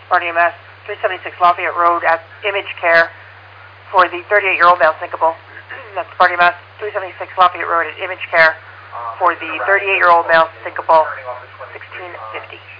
RDMS, 376 Lafayette Road at Image Care for the 38-year-old male sinkable. That's RDMS, 376 Lafayette Road at Image Care for the 38-year-old male sinkable, 1650.